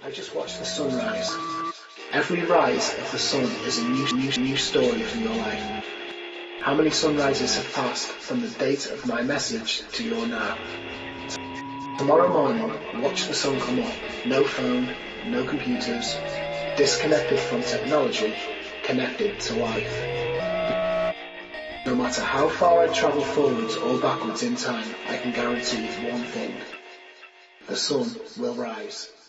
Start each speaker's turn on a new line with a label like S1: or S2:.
S1: I just watched the sunrise. Every rise of the sun is a new story for your life. How many sunrises have passed from the date of my message to your now? Tomorrow morning, watch the sun come up. No phone, no computers, disconnected from technology, connected to life. No matter how far I travel forwards or backwards in time, I can guarantee one thing. The sun will rise.